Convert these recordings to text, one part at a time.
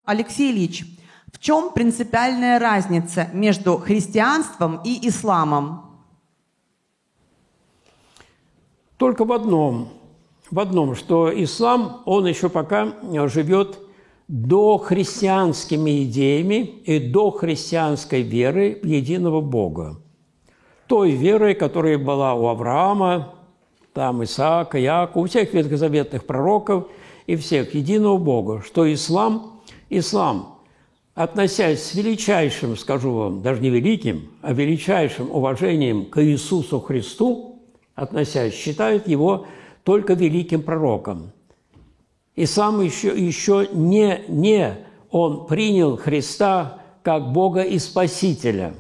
Алексей Ильич, в чем принципиальная разница между христианством и исламом? Только в одном, что ислам, он еще пока живет дохристианскими идеями и дохристианской верой в единого Бога. Той верой, которая была у Авраама, там Исаака, Иакова, у всех ветхозаветных пророков и всех, единого Бога, что ислам, относясь с величайшим, скажу вам, даже не великим, а величайшим уважением к Иисусу Христу, относясь, считает его только великим пророком. И сам еще не он принял Христа как Бога и Спасителя,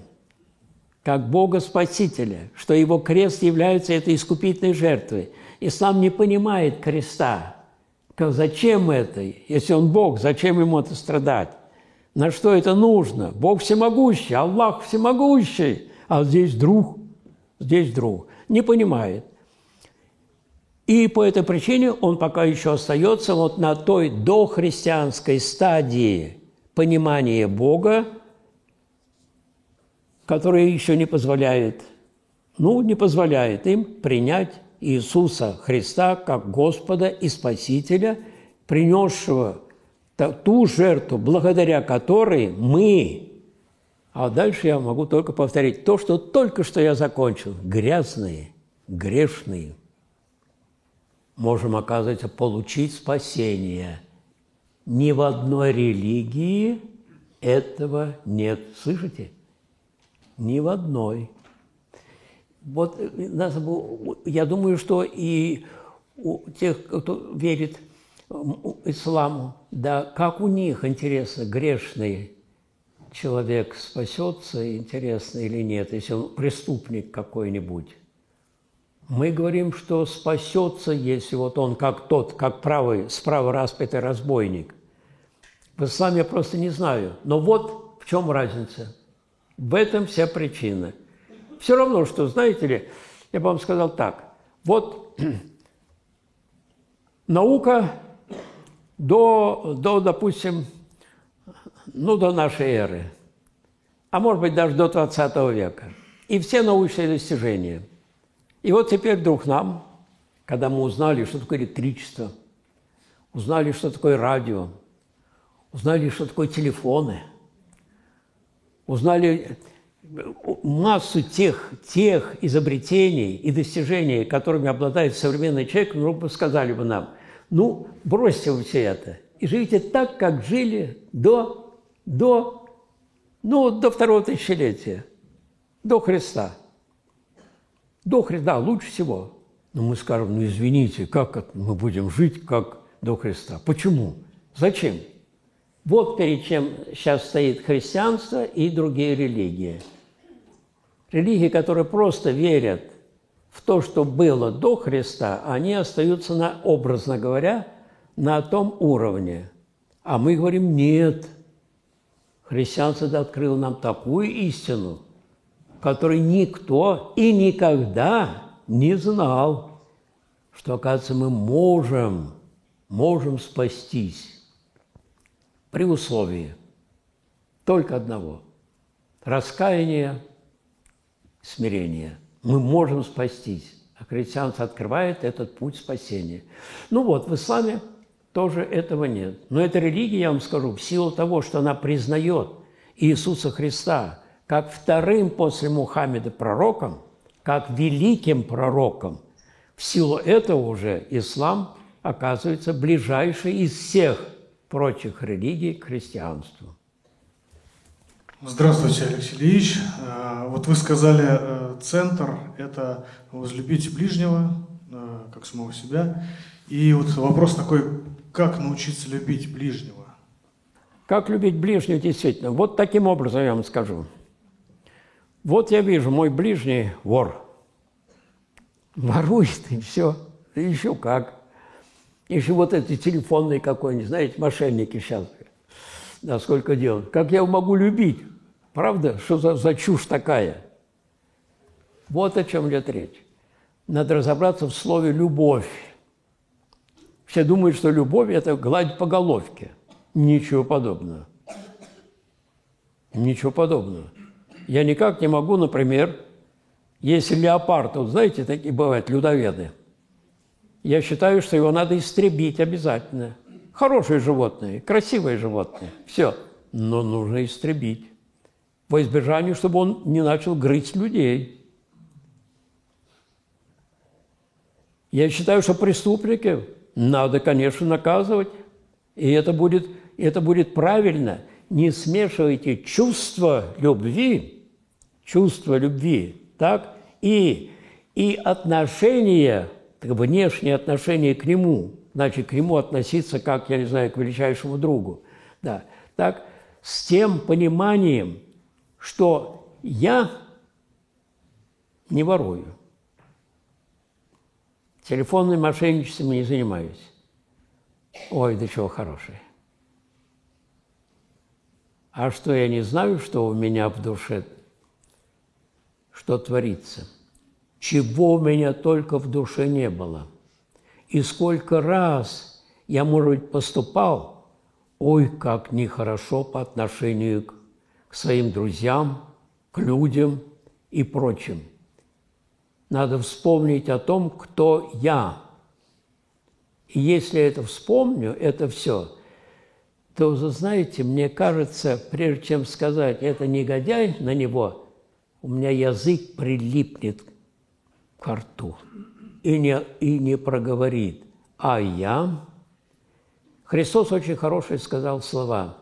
что его крест является этой искупительной жертвой. Ислам не понимает креста. Зачем это? Если он Бог, зачем ему это страдать? На что это нужно? Бог всемогущий, Аллах всемогущий, а здесь друг. Не понимает. И по этой причине он пока еще остается вот на той дохристианской стадии понимания Бога, которая еще не позволяет им принять Иисуса Христа как Господа и Спасителя, принесшего ту жертву, благодаря которой мы, а дальше я могу только повторить то, что только что я закончил, грязные, грешные, можем, оказывается, получить спасение. Ни в одной религии этого нет. Слышите? Ни в одной. Вот я думаю, что и у тех, кто верит исламу, да, как у них, интересно, грешный человек спасется, интересно или нет, если он преступник какой-нибудь. Мы говорим, что спасется, если вот он как справа распятый разбойник. В исламе я просто не знаю. Но вот в чем разница. В этом вся причина. Все равно, что, знаете ли, я бы вам сказал так. Вот наука допустим, до нашей эры, а может быть даже до 20 века. И все научные достижения. И вот теперь вдруг нам, когда мы узнали, что такое электричество, узнали, что такое радио, узнали, что такое телефоны, узнали массу тех изобретений и достижений, которыми обладает современный человек, бы сказали бы нам, бросьте вы все это и живите так, как жили до второго тысячелетия, до Христа. До Христа, лучше всего. Но мы скажем, извините, как мы будем жить, как до Христа? Почему? Зачем? Вот перед чем сейчас стоит христианство и другие религии. Религии, которые просто верят в то, что было до Христа, они остаются, образно говоря, на том уровне. А мы говорим, нет. Христианство открыло нам такую истину, который никто и никогда не знал, что, оказывается, мы можем спастись при условии только одного – раскаяния, смирения. Мы можем спастись, а христианство открывает этот путь спасения. В исламе тоже этого нет. Но эта религия, я вам скажу, в силу того, что она признает Иисуса Христа как вторым после Мухаммеда пророком, как великим пророком, в силу этого уже ислам оказывается ближайший из всех прочих религий к христианству. Здравствуйте, Алексей Ильич. Вот вы сказали, центр – это возлюбите ближнего, как самого себя. И вот вопрос такой, как научиться любить ближнего? Как любить ближнего, действительно? Вот таким образом я вам скажу. Вот я вижу, мой ближний вор. Ворует, и все. И еще как. Еще вот эти телефонные какой-нибудь, знаете, мошенники сейчас. Да, сколько делают. Как я его могу любить? Правда? Что за чушь такая? Вот о чем идет речь. Надо разобраться в слове «любовь». Все думают, что любовь – это гладь по головке. Ничего подобного. Ничего подобного. Я никак не могу, например, если леопард, вот знаете, такие бывают людоеды, я считаю, что его надо истребить обязательно. Хорошие животные, красивые животные, все. Но нужно истребить. Во избежание, чтобы он не начал грызть людей. Я считаю, что преступников надо, конечно, наказывать. И это будет правильно. Не смешивайте чувство любви, так, и отношения, внешние отношения к нему, значит, к нему относиться как, я не знаю, к величайшему другу, да, так, с тем пониманием, что я не ворую, телефонным мошенничеством не занимаюсь. Ой, да чего хорошее. А что я не знаю, что у меня в душе, что творится? Чего у меня только в душе не было. И сколько раз я, может быть, поступал, ой, как нехорошо по отношению к своим друзьям, к людям и прочим. Надо вспомнить о том, кто я. И если я это вспомню, это все, то, вы знаете, мне кажется, прежде чем сказать, это негодяй на него, у меня язык прилипнет к рту и не проговорит. А я... Христос очень хорошие сказал слова.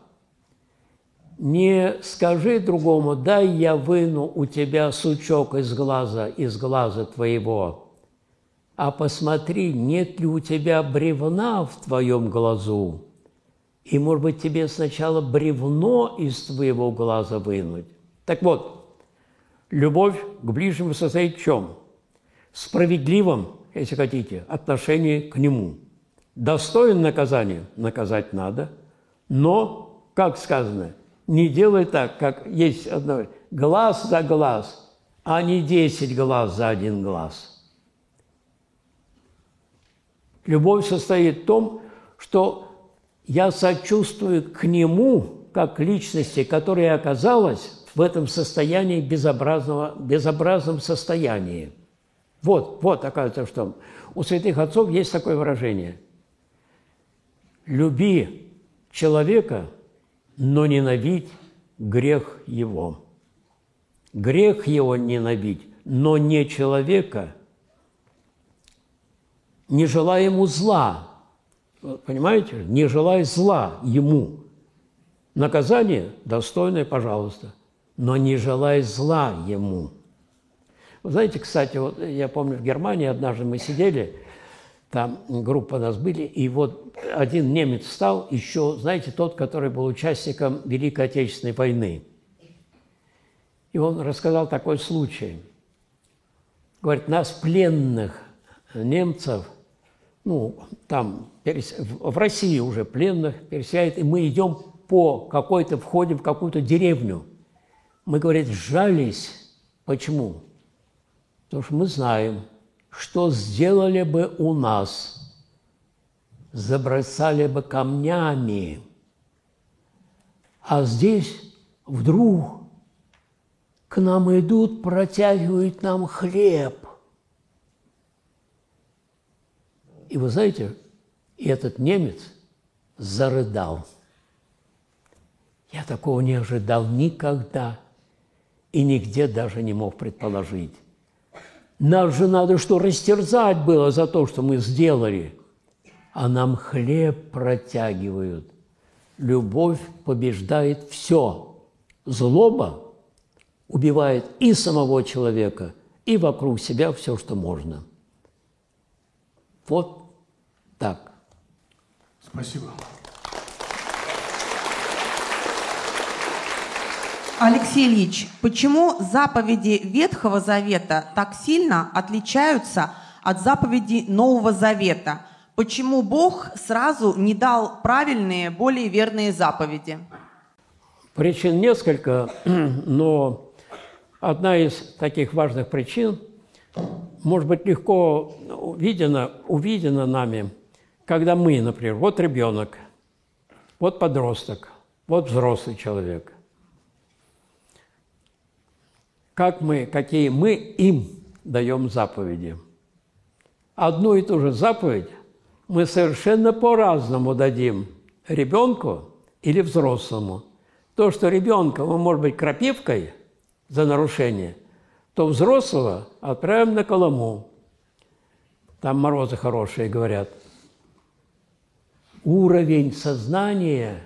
Не скажи другому, дай я выну у тебя сучок из глаза твоего, а посмотри, нет ли у тебя бревна в твоем глазу. И, может быть, тебе сначала бревно из твоего глаза вынуть. Так вот, любовь к ближнему состоит в чем? Справедливом, если хотите, отношении к нему. Достоин наказания? Наказать надо. Но, как сказано, не делай так, как есть одно, глаз за глаз, а не 10 глаз за один глаз. Любовь состоит в том, что я сочувствую к нему, как личности, которая оказалась в этом состоянии, безобразном состоянии. Вот, оказывается, что у святых отцов есть такое выражение. Люби человека, но ненавидь грех его. Грех его ненавидь, но не человека, не желая ему зла. Понимаете? Не желая зла ему. Наказание достойное, пожалуйста, но не желая зла ему. Вы знаете, кстати, вот я помню, в Германии однажды мы сидели, там группа нас были, и вот один немец встал, еще, знаете, тот, который был участником Великой Отечественной войны. И он рассказал такой случай. Говорит, нас, пленных немцев, там в России уже пленных переселяют, и мы идем входим в какую-то деревню. Мы, говорит, сжались. Почему? Потому что мы знаем, что сделали бы у нас. Забросали бы камнями. А здесь вдруг к нам идут, протягивают нам хлеб. И вы знаете, этот немец зарыдал. Я такого не ожидал никогда и нигде даже не мог предположить. Нас же надо что, растерзать было за то, что мы сделали. А нам хлеб протягивают. Любовь побеждает все. Злоба убивает и самого человека, и вокруг себя все, что можно. Вот так. Спасибо. Алексей Ильич, почему заповеди Ветхого Завета так сильно отличаются от заповедей Нового Завета? Почему Бог сразу не дал правильные, более верные заповеди? Причин несколько, но одна из таких важных причин, может быть, легко увидена нами, когда мы, например, вот ребенок, Вот подросток, вот взрослый человек. Какие мы им даем заповеди. Одну и ту же заповедь мы совершенно по-разному дадим ребенку или взрослому. То, что ребенка мы, может быть, крапивкой за нарушение, то взрослого отправим на Колыму. Там морозы хорошие, говорят. Уровень сознания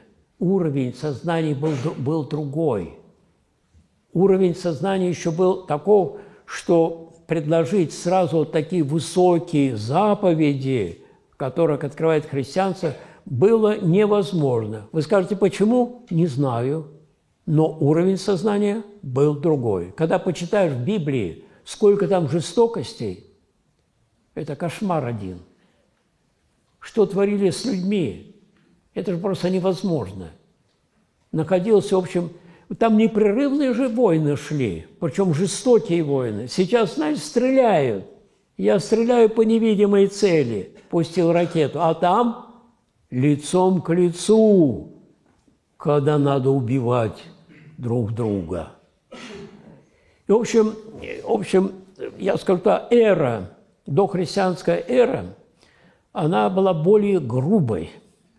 был другой. Уровень сознания еще был таков, что предложить сразу вот такие высокие заповеди, которых открывает христианство, было невозможно. Вы скажете, почему? Не знаю. Но уровень сознания был другой. Когда почитаешь в Библии, сколько там жестокостей, это кошмар один. Что творили с людьми, это же просто невозможно. Находился, в общем, там непрерывные же войны шли, причем жестокие войны. Сейчас, знаешь, стреляют. Я стреляю по невидимой цели, пустил ракету, а там лицом к лицу, когда надо убивать друг друга. И, в общем, я скажу, та эра, дохристианская эра, она была более грубой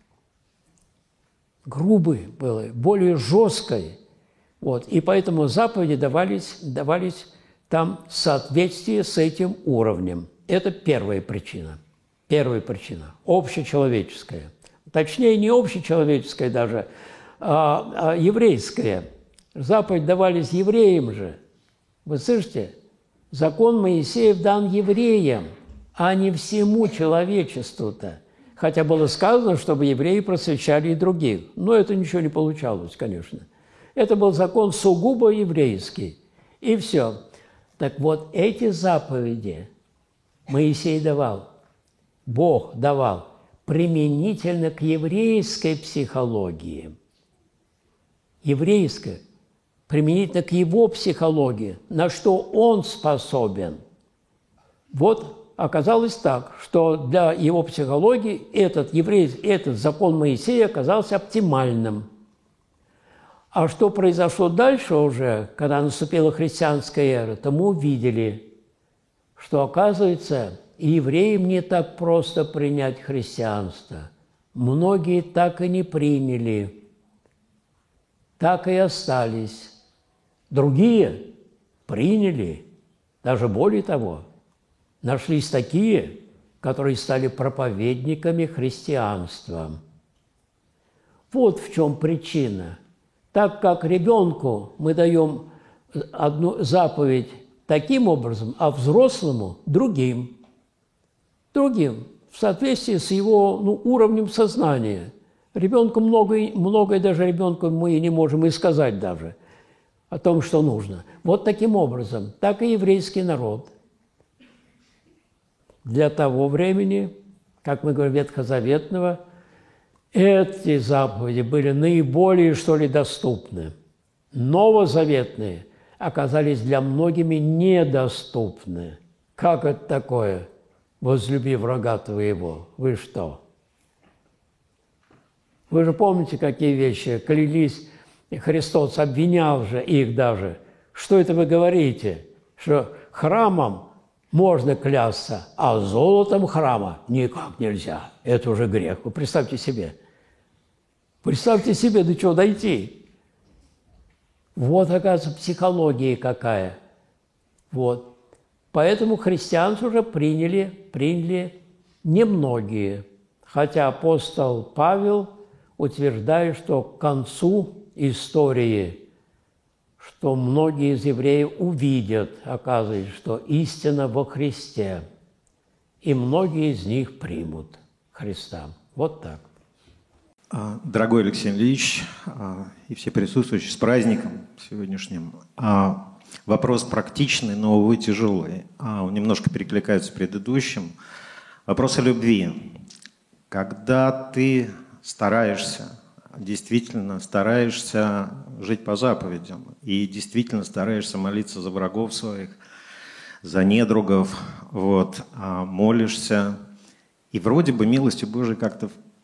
была, более жесткой. Вот. И поэтому заповеди давались там в соответствии с этим уровнем. Это первая причина. Первая причина. Общечеловеческая. Точнее, не общечеловеческая даже, а еврейская. Заповедь давались евреям же. Вы слышите? Закон Моисеев дан евреям, а не всему человечеству-то. Хотя было сказано, чтобы евреи просвещали и других. Но это ничего не получалось, конечно. Это был закон сугубо еврейский. И все. Так вот, эти заповеди Моисей давал, Бог давал, применительно к еврейской психологии. Еврейская, применительно к его психологии, на что он способен. Вот оказалось так, что для его психологии этот закон Моисея оказался оптимальным. А что произошло дальше уже, когда наступила христианская эра, то мы увидели, что, оказывается, и евреям не так просто принять христианство. Многие так и не приняли, так и остались. Другие приняли, даже более того, нашлись такие, которые стали проповедниками христианства. Вот в чем причина. Так как ребенку мы даем одну заповедь таким образом, а взрослому – другим. Другим, в соответствии с его уровнем сознания. Ребенку многое даже ребенку мы и не можем и сказать даже о том, что нужно. Вот таким образом, так и еврейский народ для того времени, как мы говорим, ветхозаветного, эти заповеди были наиболее, что ли, доступны. Новозаветные оказались для многими недоступны. Как это такое? Возлюби врага твоего. Вы что? Вы же помните, какие вещи клялись, и Христос обвинял же их даже. Что это вы говорите? Что храмом можно клясться, а золотом храма никак нельзя. Это уже грех. Вы представьте себе. Представьте себе, до чего дойти. Вот, оказывается, психология какая. Вот. Поэтому христианство уже приняли немногие. Хотя апостол Павел утверждает, что к концу истории, что многие из евреев увидят, оказывается, что истина во Христе, и многие из них примут Христа. Вот так. Дорогой Алексей Ильич и все присутствующие, с праздником сегодняшним. Вопрос практичный, но, увы, тяжелый. Он немножко перекликается с предыдущим. Вопрос о любви. Когда ты действительно стараешься жить по заповедям и действительно стараешься молиться за врагов своих, за недругов, молишься, и вроде бы милостью Божией как-то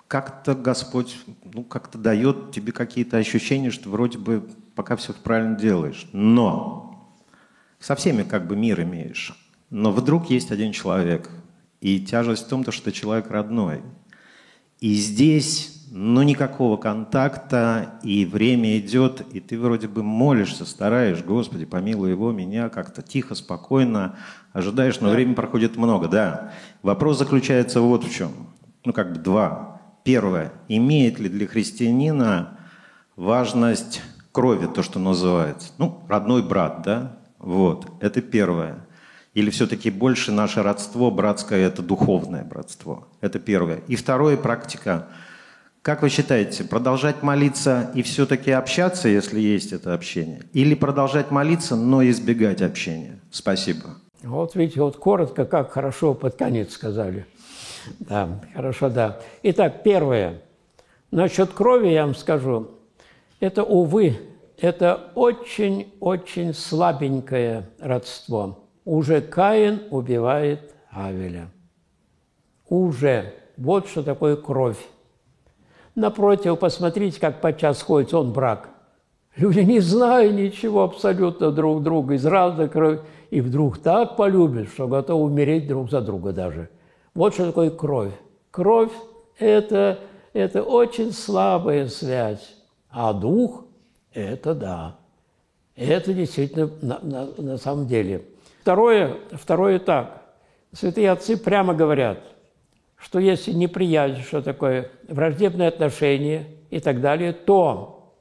как-то Господь, как-то дает тебе какие-то ощущения, что вроде бы пока все правильно делаешь. Но со всеми как бы мир имеешь. Но вдруг есть один человек, и тяжесть в том, что человек родной. И здесь, никакого контакта, и время идет, и ты вроде бы молишься, стараешь, Господи, помилуй его, меня, как-то тихо, спокойно ожидаешь, но времени проходит много, да. Вопрос заключается вот в чем. Два. Первое. Имеет ли для христианина важность крови, то, что называется? Родной брат, да? Вот. Это первое. Или все-таки больше наше родство братское – это духовное братство? Это первое. И второе – практика. Как вы считаете, продолжать молиться и все-таки общаться, если есть это общение? Или продолжать молиться, но избегать общения? Спасибо. Вот видите, коротко, как хорошо под конец сказали. Да, хорошо, да. Итак, первое. Насчет крови я вам скажу. Это, увы, это очень-очень слабенькое родство. Уже Каин убивает Авеля. Уже. Вот что такое кровь. Напротив, посмотрите, как подчас ходит он брак. Люди не знают ничего абсолютно друг друга, из разных крови. И вдруг так полюбят, что готовы умереть друг за друга даже. Вот что такое кровь. Кровь – это очень слабая связь. А дух – это да. Это действительно на самом деле. Второе так. Святые отцы прямо говорят, что если неприязнь, что такое враждебное отношение и так далее, то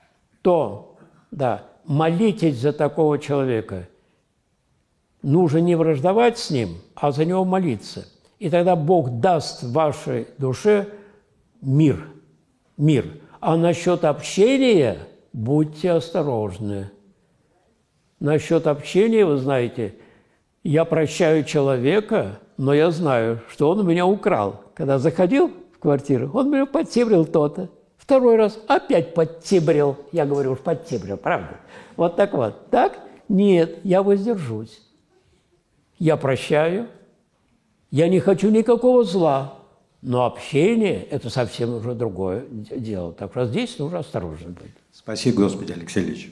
молитесь за такого человека. Нужно не враждовать с ним, а за него молиться. И тогда Бог даст вашей душе мир. А насчет общения будьте осторожны. Насчет общения, вы знаете, я прощаю человека, но я знаю, что он у меня украл. Когда заходил в квартиру, он меня подтибрил то-то. Второй раз опять подтибрил. Я говорю, уж подтибрил, правда? Вот так вот. Так? Нет, я воздержусь. Я прощаю. Я не хочу никакого зла. Но общение – это совсем уже другое дело. Так что здесь нужно осторожно быть. Спасибо, Господи, Алексей Ильич.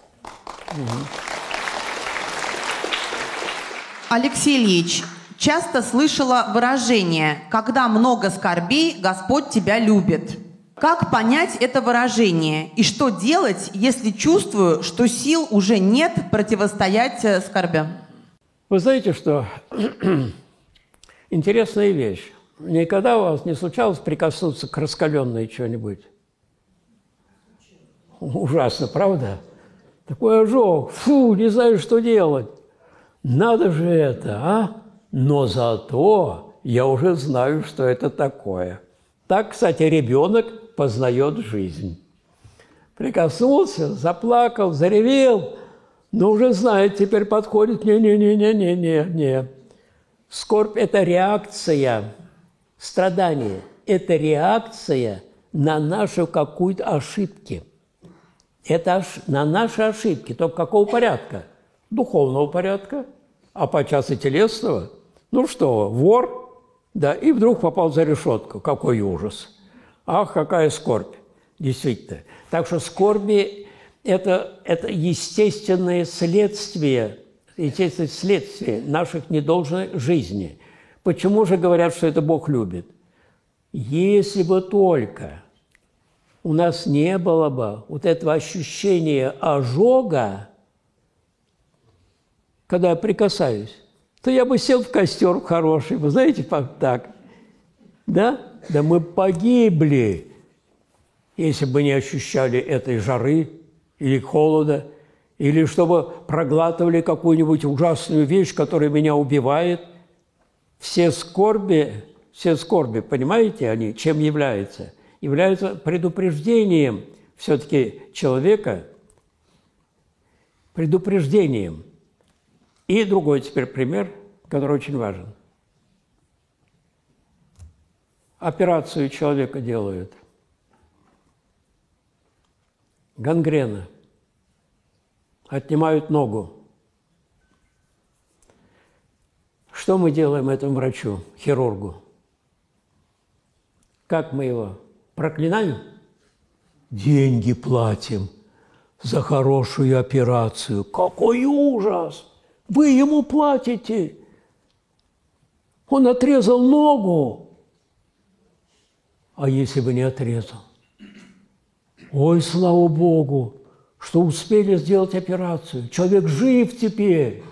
Алексей Ильич, часто слышала выражение «когда много скорбей, Господь тебя любит». Как понять это выражение? И что делать, если чувствую, что сил уже нет противостоять скорбям? Вы знаете, что интересная вещь. Никогда у вас не случалось прикоснуться к раскаленной чего-нибудь? Ужасно, правда? Такой ожог. Фу, не знаю, что делать. Надо же это, а? Но зато я уже знаю, что это такое. Так, кстати, ребенок познает жизнь. Прикоснулся, заплакал, заревел, но уже знает, теперь подходит, не. Скорбь – это реакция, страдание – это реакция на нашу какую-то ошибку. Это на наши ошибки, только какого порядка? Духовного порядка, а подчас и телесного. Ну что, вор, да, и вдруг попал за решетку. Какой ужас! Ах, какая скорбь! Действительно. Так что скорби – это естественное следствие наших недолжной жизни. Почему же говорят, что это Бог любит? Если бы только у нас не было бы вот этого ощущения ожога, когда я прикасаюсь, то я бы сел в костер хороший, вы знаете, так. Да? Да мы погибли, если бы не ощущали этой жары или холода, или чтобы проглатывали какую-нибудь ужасную вещь, которая меня убивает. Все скорби, понимаете, они чем являются? Являются предупреждением все-таки человека, предупреждением. И другой теперь пример, который очень важен. Операцию человека делают. Гангрена. Отнимают ногу. Что мы делаем этому врачу, хирургу? как мы его проклинаем? Деньги платим за хорошую операцию. Какой ужас! Вы ему платите. Он отрезал ногу. А если бы не отрезал? Ой, слава Богу, что успели сделать операцию. Человек жив теперь.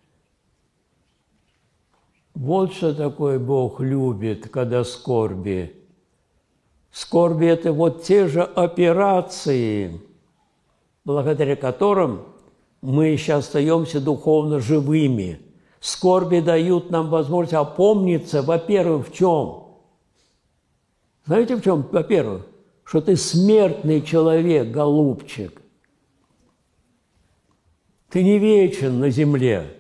Вот что такое Бог любит, когда скорби. Скорби – это вот те же операции, благодаря которым мы еще остаемся духовно живыми. Скорби дают нам возможность опомниться, во-первых, в чем? Знаете, в чем? Во-первых, что ты смертный человек, голубчик. Ты не вечен на земле.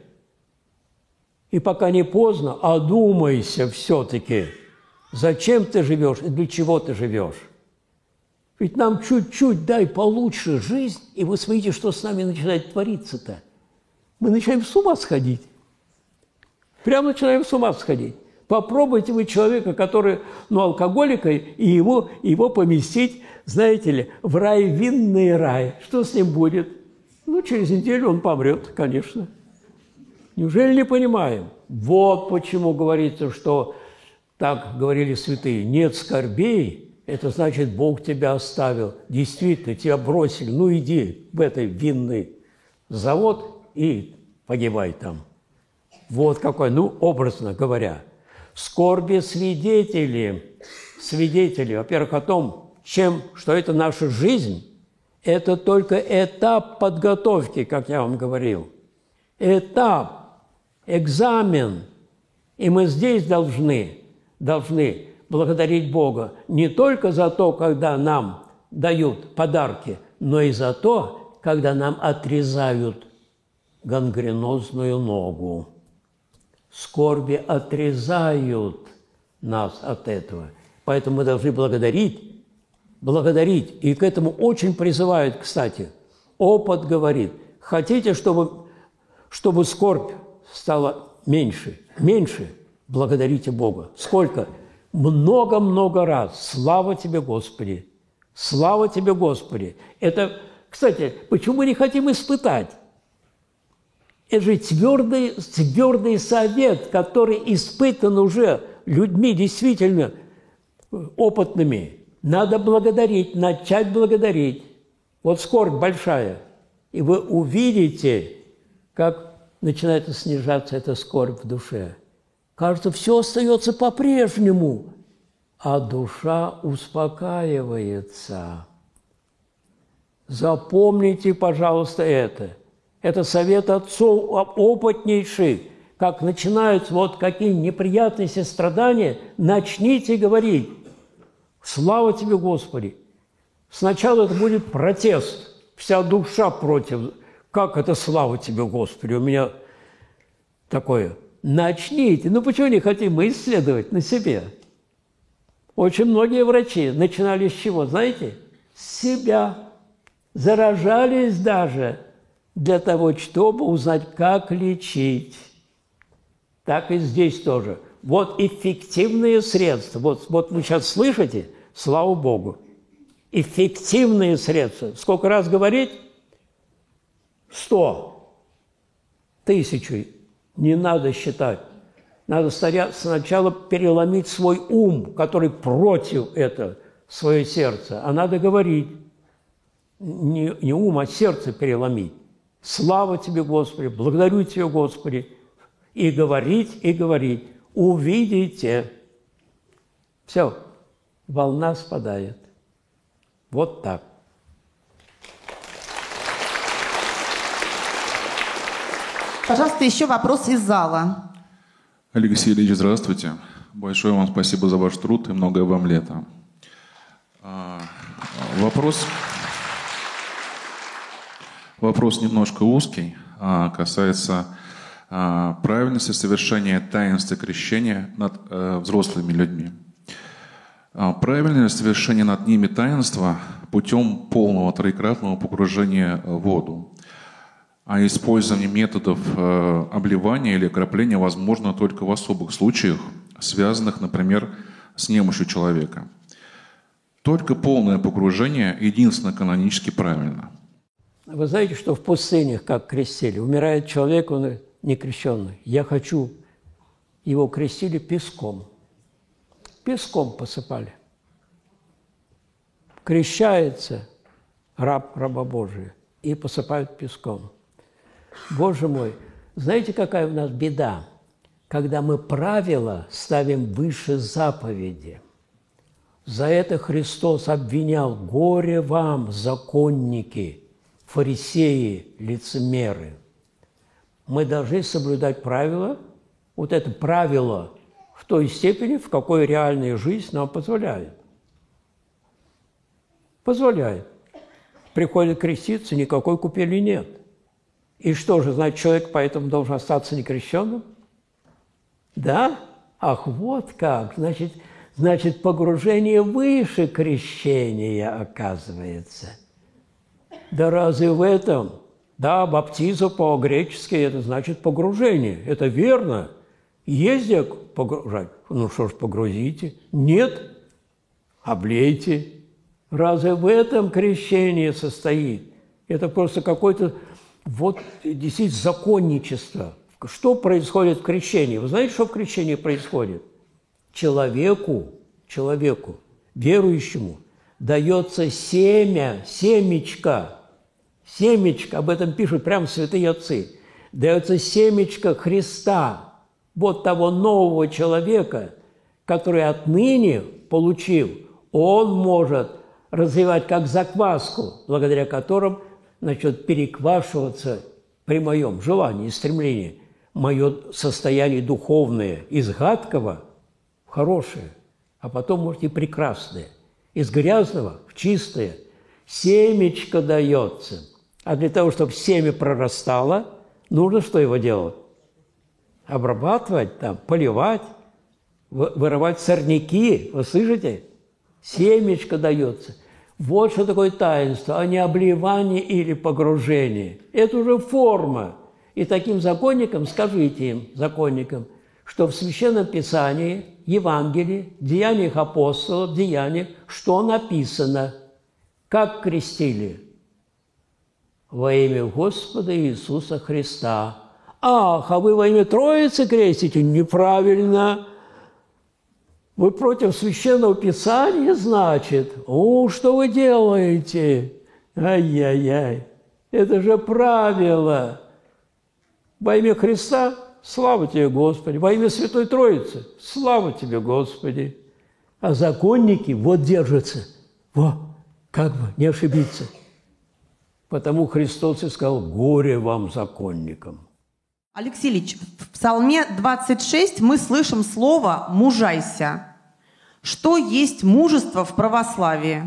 И пока не поздно, одумайся все-таки, зачем ты живешь и для чего ты живешь. Ведь нам чуть-чуть дай получше жизнь, и вы смотрите, что с нами начинает твориться-то. Мы начинаем с ума сходить. Прямо начинаем с ума сходить. Попробуйте вы человека, который, алкоголика, и его поместить, знаете ли, в рай, винный рай. Что с ним будет? Через неделю он помрет, конечно. Неужели не понимаем? Вот почему говорится, что, так говорили святые, нет скорбей, это значит, Бог тебя оставил. Действительно, тебя бросили. Иди в этот винный завод и погибай там. Вот какой, образно говоря. Скорби свидетели, во-первых, о том, что это наша жизнь, это только этап подготовки, как я вам говорил. Этап, экзамен. И мы здесь должны благодарить Бога не только за то, когда нам дают подарки, но и за то, когда нам отрезают гангренозную ногу. Скорби отрезают нас от этого. Поэтому мы должны благодарить. И к этому очень призывают, кстати. Опыт говорит, хотите, чтобы скорбь стала меньше, благодарите Бога. Сколько? Много-много раз. Слава тебе, Господи! Слава тебе, Господи! Это, кстати, почему мы не хотим испытать? Это же твердый совет, который испытан уже людьми действительно опытными. Надо благодарить, начать благодарить. Вот скорбь большая. И вы увидите, как начинает снижаться эта скорбь в душе. Кажется, все остается по-прежнему, а душа успокаивается. Запомните, пожалуйста, это. Это совет отцов опытнейших. Как начинаются какие неприятности, страдания, начните говорить. Слава тебе, Господи! Сначала это будет протест. Вся душа против. Как это слава тебе, Господи? У меня такое. Начните. Почему не хотим мы исследовать на себе? Очень многие врачи начинали с чего, знаете? С себя. Заражались даже для того, чтобы узнать, как лечить. Так и здесь тоже. Вот эффективные средства. Вот вы сейчас слышите, слава Богу. Эффективные средства. Сколько раз говорить? 100. 1000. Не надо считать. Надо сначала переломить свой ум, который против этого, свое сердце. А надо говорить. Не ум, а сердце переломить. Слава тебе, Господи, благодарю тебя, Господи. И говорить, и говорить. Увидите. Все, волна спадает. Вот так. Пожалуйста, еще вопрос из зала. Алексей Ильич, здравствуйте. Большое вам спасибо за ваш труд и многое вам лета. Вопрос немножко узкий, касается правильности совершения таинства крещения над взрослыми людьми. Правильное ли совершение над ними таинства путем полного троекратного погружения в воду? А использование методов обливания или окропления возможно только в особых случаях, связанных, например, с немощью человека. только полное погружение единственно канонически правильно. Вы знаете, что в пустынях, как крестили, умирает человек, он не крещенный. Я хочу, его крестили песком. Песком посыпали. Крещается раб раба Божия и посыпают песком. Боже мой, знаете, какая у нас беда? Когда мы правила ставим выше заповеди. За это Христос обвинял: горе вам, законники, фарисеи, лицемеры. Мы должны соблюдать правила, вот это правило в той степени, в какой реальная жизнь нам позволяет. Позволяет. Приходит креститься, никакой купели нет. И что же, значит, человек поэтому должен остаться некрещенным? Да? Ах, вот как. Значит, погружение выше крещения, оказывается. Да разве в этом? Да, баптизм по-гречески – это значит погружение. Это верно. Есть где погружать? Ну что ж, погрузите. Нет? Облейте. Разве в этом крещение состоит? Это просто какое-то вот действительно законничество. Что происходит в крещении? Вы знаете, что в крещении происходит? Человеку, верующему, дается семечко, об этом пишут прямо святые отцы, дается семечко Христа, вот того нового человека, который отныне, получив, он может развивать как закваску, благодаря которым начнет переквашиваться при моем желании и стремлении мое состояние духовное из гадкого в хорошее, а потом, может, и прекрасное, из грязного в чистое. Семечко дается. А для того, чтобы семя прорастало, нужно что его делать? Обрабатывать, там, поливать, вырывать сорняки. Вы слышите? Семечко дается. Вот что такое таинство, а не обливание или погружение. Это уже форма. И таким законникам, скажите им, законникам, что в Священном Писании, Евангелии, Деяниях апостолов, Деяниях, что написано? Как крестили? Во имя Господа Иисуса Христа. Ах, а вы во имя Троицы крестите? Неправильно. Вы против Священного Писания, значит? О, что вы делаете? Ай-яй-яй. Это же правило. Во имя Христа – слава тебе, Господи. Во имя Святой Троицы – слава тебе, Господи. А законники вот держатся. Во, как бы не ошибиться. Потому Христос и сказал: горе вам, законникам. Алексей Ильич, в Псалме 26 мы слышим слово «мужайся». Что есть мужество в православии?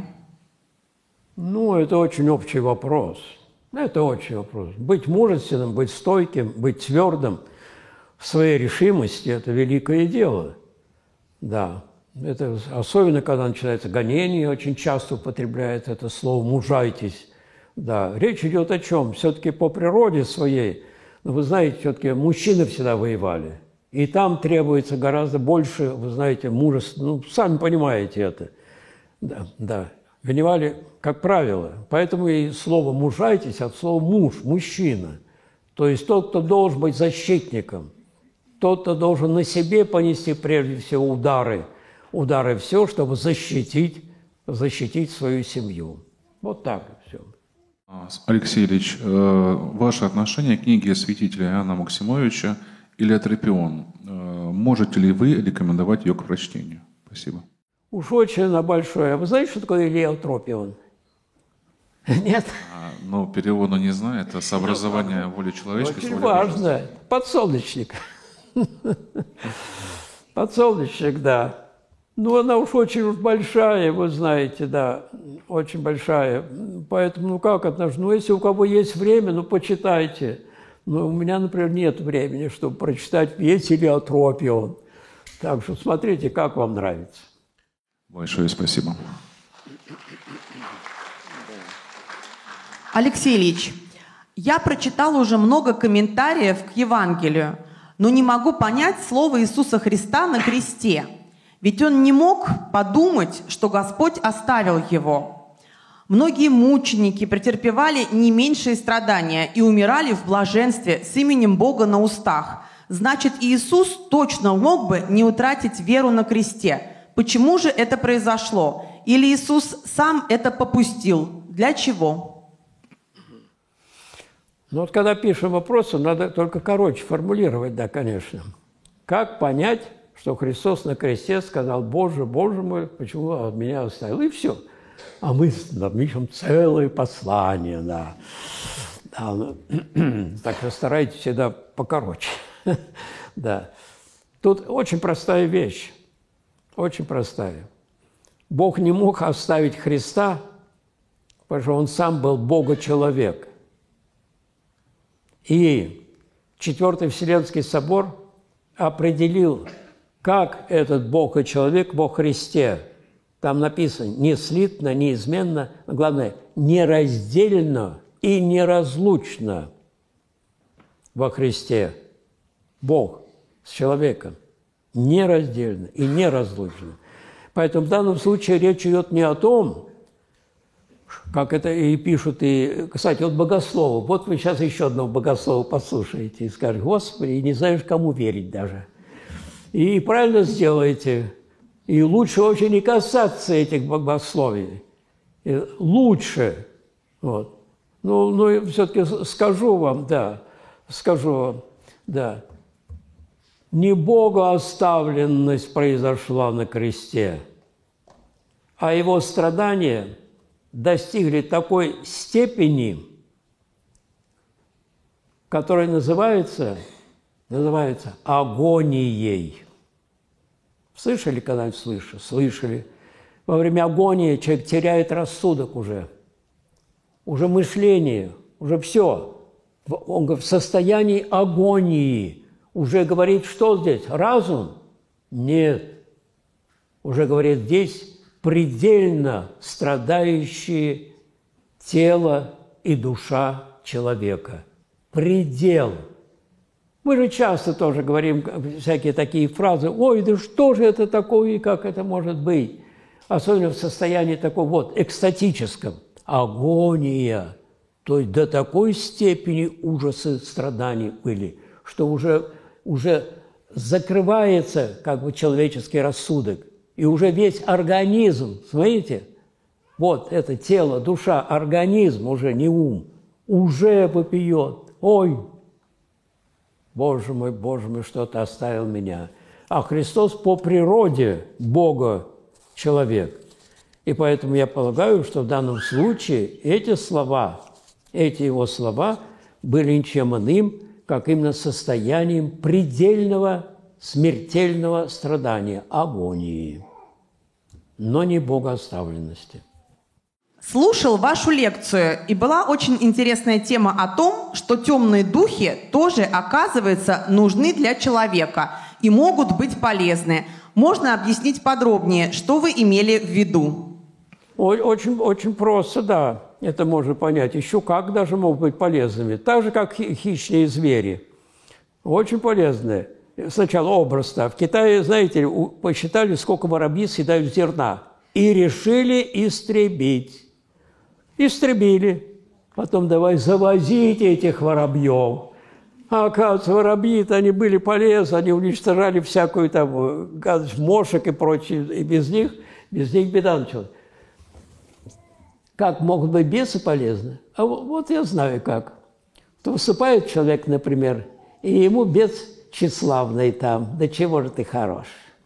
Ну, это очень общий вопрос. Это общий вопрос. Быть мужественным, быть стойким, быть твердым в своей решимости – это великое дело. Да. Это особенно, когда начинается гонение, очень часто употребляет это слово «мужайтесь». Да. Речь идет о чем? Все-таки по природе своей. Но вы знаете, все-таки мужчины всегда воевали. И там требуется гораздо больше, вы знаете, мужества. Ну, сами понимаете это. Да, да. Воевали, как правило. Поэтому и слово «мужайтесь» от слова «муж», «мужчина». То есть тот, кто должен быть защитником, тот, кто должен на себе понести прежде всего удары все, чтобы защитить свою семью. Вот так все. Алексей Ильич, ваше отношение к книге святителя Иоанна Максимовича «Илиотропион». Можете ли вы рекомендовать ее к прочтению? Спасибо. Уж очень она большая. Вы знаете, что такое илиотропион? Нет? Ну, перевода не знаю. Это сообразование воли человеческой. Очень важно. Подсолнечник. Подсолнечник, да. Ну, она уж очень большая, вы знаете, да, очень большая. Поэтому, ну, как отношусь? Ну, если у кого есть время, ну, почитайте. Но у меня, например, нет времени, чтобы прочитать весь илиотропион. Так что смотрите, как вам нравится. Большое спасибо. Алексей Ильич, я прочитала уже много комментариев к Евангелию, но не могу понять слово Иисуса Христа на кресте. Ведь он не мог подумать, что Господь оставил его. Многие мученики претерпевали не меньшие страдания и умирали в блаженстве с именем Бога на устах. Значит, Иисус точно мог бы не утратить веру на кресте. Почему же это произошло? Или Иисус сам это попустил? Для чего? Ну вот когда пишем вопросы, надо только короче формулировать, да, конечно. Как понять, что Христос на кресте сказал: «Боже, Боже мой, почему от меня оставил?» И все. А мы напишем целое послание, да. Так что старайтесь всегда покороче. Да. Тут очень простая вещь. Очень простая. Бог не мог оставить Христа, потому что Он сам был Бога-человек. И Четвертый Вселенский собор определил, как этот Бог и человек во Христе. Там написано неслитно, неизменно, а главное, нераздельно и неразлучно во Христе. Бог с человеком нераздельно и неразлучно. Поэтому в данном случае речь идет не о том, как это и пишут, и, кстати, вот богословы. Вот вы сейчас еще одного богослова послушаете и скажете: «Господи, и не знаешь, кому верить даже». И правильно сделаете. И лучше вообще не касаться этих богословий. И лучше. Вот. Ну все-таки скажу вам, да. Не богооставленность произошла на кресте, а его страдания достигли такой степени, которая называется агонией. Слышали когда-нибудь? Слышали. Во время агонии человек теряет рассудок уже мышление, уже все. Он в состоянии агонии. Уже говорит, что здесь? Разум? Нет. Уже говорит, здесь предельно страдающие тело и душа человека. Предел. Мы же часто тоже говорим всякие такие фразы: «Ой, да что же это такое и как это может быть?» Особенно в состоянии таком вот экстатическом. Агония. То есть до такой степени ужасы страданий были, что уже закрывается как бы человеческий рассудок. И уже весь организм, смотрите, вот это тело, душа, организм, уже не ум, уже вопиет: «Ой, Боже мой, что ты оставил меня». А Христос по природе Бога человек. И поэтому я полагаю, что в данном случае эти его слова были ничем иным, как именно состоянием предельного смертельного страдания, агонии, но не богооставленности. Слушал вашу лекцию, и была очень интересная тема о том, что темные духи тоже, оказывается, нужны для человека и могут быть полезны. Можно объяснить подробнее, что вы имели в виду? Очень, очень просто, да, это можно понять. Еще как даже могут быть полезными. Так же, как хищные звери. Очень полезные. Сначала образ-то. В Китае, знаете, посчитали, сколько воробьи съедают зерна. И решили истребить. Истребили. Потом давай завозить этих воробьев. А оказывается, воробьи-то они были полезны, они уничтожали всякую там гадость, мошек и прочее. И без них беда началась. Как могут быть бесы полезны? А вот я знаю как. То выступает человек, например, и ему бес тщеславный там: «Да чего же ты хорош?»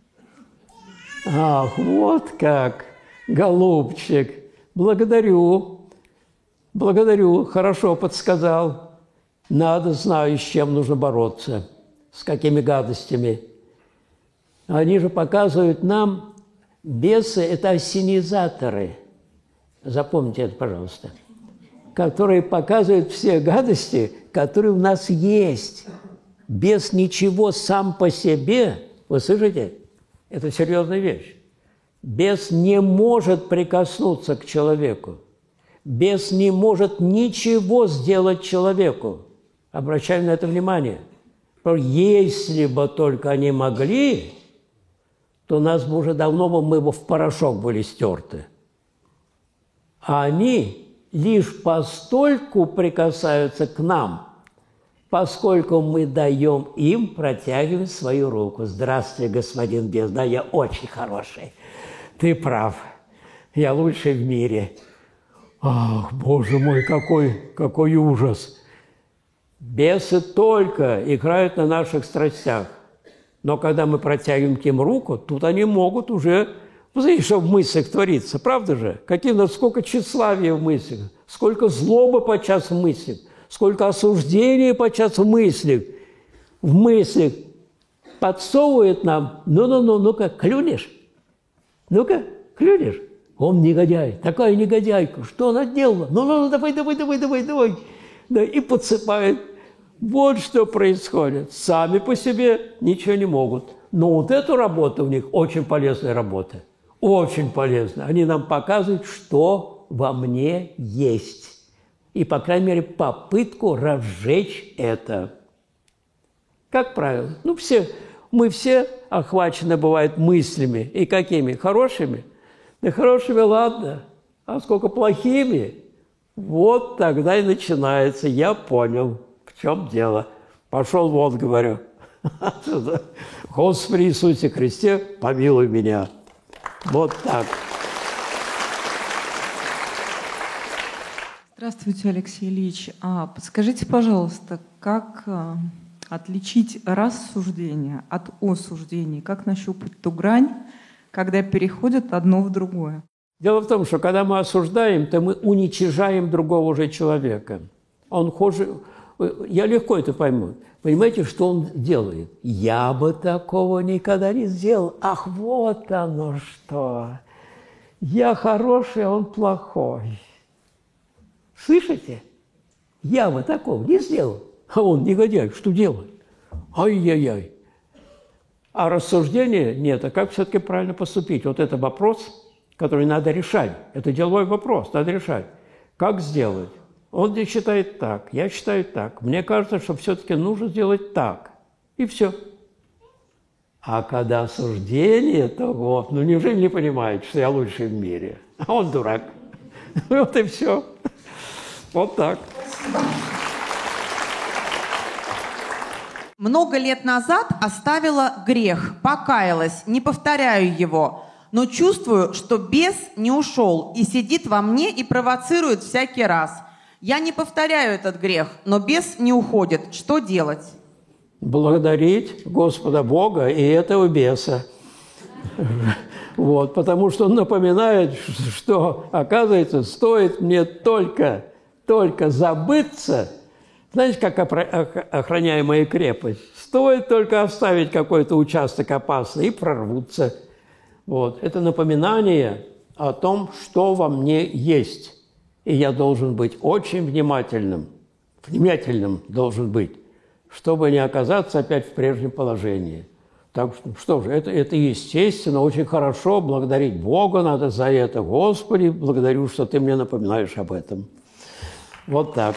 Ах, вот как, голубчик, благодарю, хорошо подсказал. Надо, знаю, с чем нужно бороться, с какими гадостями. Они же показывают нам, бесы – это ассенизаторы. Запомните это, пожалуйста. Которые показывают все гадости, которые у нас есть. Бес ничего сам по себе, вы слышите? Это серьезная вещь. Бес не может прикоснуться к человеку. Бес не может ничего сделать человеку. Обращаю на это внимание. Если бы только они могли, то нас бы уже давно мы бы в порошок были стерты. А они лишь постольку прикасаются к нам, поскольку мы даем им, протягивать свою руку. Здравствуй, господин бес, да, я очень хороший. Ты прав, я лучший в мире. Ах, Боже мой, какой ужас! Бесы только играют на наших страстях. Но когда мы протягиваем к ним руку, тут они могут уже, знаете, что в мыслях творится, правда же? Сколько тщеславия в мыслях, сколько злобы подчас в мыслях, сколько осуждения подчас в мыслях подсовывает нам, ну-ка, клюнешь? Ну-ка, клюнешь? Он негодяй, такая негодяйка, что она делала? Ну, давай. Да, и подсыпает. Вот что происходит. Сами по себе ничего не могут. Но вот эту работу у них очень полезная работа. Очень полезная. Они нам показывают, что во мне есть. И, по крайней мере, попытку разжечь это. Как правило. Мы все охвачены, бывает, мыслями. И какими? Хорошими? Да хорошими, ладно. А сколько плохими? Вот тогда и начинается. Я понял, в чем дело. Пошел вон, говорю. Господи Иисусе Христе, помилуй меня. Вот так. Здравствуйте, Алексей Ильич. Подскажите, пожалуйста, как отличить рассуждение от осуждения? Как нащупать ту грань, когда переходит одно в другое? Дело в том, что когда мы осуждаем, то мы уничижаем другого же человека. Он хуже... Я легко это пойму. Понимаете, что он делает? Я бы такого никогда не сделал. Ах, вот оно что! Я хороший, а он плохой. Слышите? Я бы такого не сделал. А он, негодяй, что делает? Ай-яй-яй. А рассуждения нет. А как все-таки правильно поступить? Вот это вопрос, который надо решать. Это деловой вопрос, надо решать. Как сделать? Он считает так, я считаю так. Мне кажется, что все-таки нужно сделать так. И все. А когда осуждение, то вот, неужели не понимает, что я лучший в мире? А он дурак. Вот и все. Вот так. Много лет назад оставила грех, покаялась, не повторяю его, но чувствую, что бес не ушел и сидит во мне и провоцирует всякий раз. Я не повторяю этот грех, но бес не уходит. Что делать? Благодарить Господа Бога и этого беса. Вот, потому что он напоминает, что, оказывается, стоит мне только забыться. Знаете, как охраняемая крепость? Стоит только оставить какой-то участок опасный и прорвутся. Вот. Это напоминание о том, что во мне есть. И я должен быть очень внимательным должен быть, чтобы не оказаться опять в прежнем положении. Так что же, это естественно, очень хорошо, благодарить Бога надо за это. Господи, благодарю, что ты мне напоминаешь об этом. Вот так.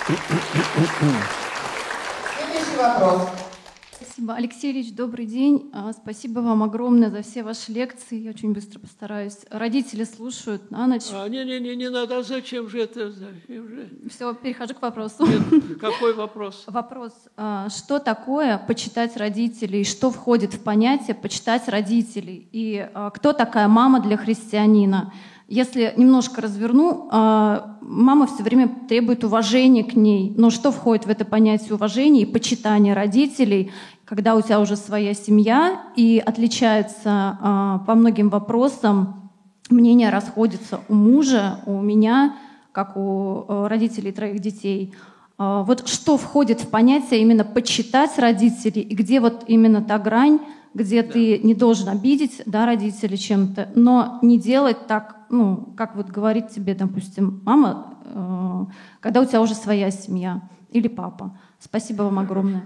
Следующий вопрос. Спасибо. Алексей Ильич, добрый день. Спасибо вам огромное за все ваши лекции. Я очень быстро постараюсь. Родители слушают на ночь. Не надо. А зачем же это? Все, перехожу к вопросу. Нет, какой вопрос? Вопрос. Что такое почитать родителей? Что входит в понятие почитать родителей? И кто такая мама для христианина? Если немножко разверну, мама все время требует уважения к ней. Но что входит в это понятие уважения и почитания родителей, когда у тебя уже своя семья и отличается по многим вопросам, мнения расходятся у мужа, у меня, как у родителей 3 детей. Вот что входит в понятие именно почитать родителей, и где вот именно та грань, где ты не должен обидеть, да, родителей чем-то, но не делать так, как вот говорит тебе, допустим, мама, когда у тебя уже своя семья или папа. Спасибо вам огромное.